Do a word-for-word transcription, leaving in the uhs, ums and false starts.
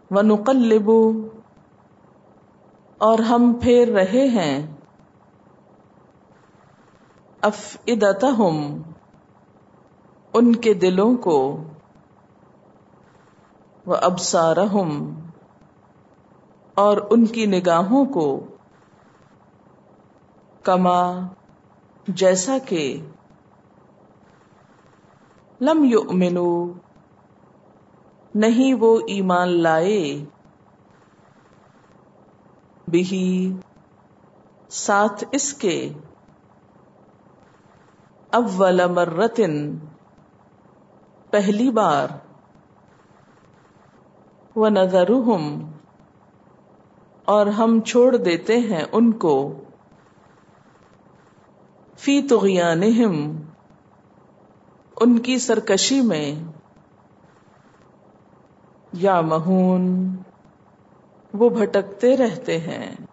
وَنُقَلِّبُ اور ہم پھیر رہے ہیں أَفْئِدَتَهُمْ ان کے دلوں کو وَأَبْصَارَهُمْ اور ان کی نگاہوں کو کما جیسا کہ لم یؤمنوا نہیں وہ ایمان لائے بہ ساتھ اس کے اول مرۃ پہلی بار وَنَذَرُهُمْ اور ہم چھوڑ دیتے ہیں ان کو فی طغیانہم ان کی سرکشی میں یعمہون وہ بھٹکتے رہتے ہیں.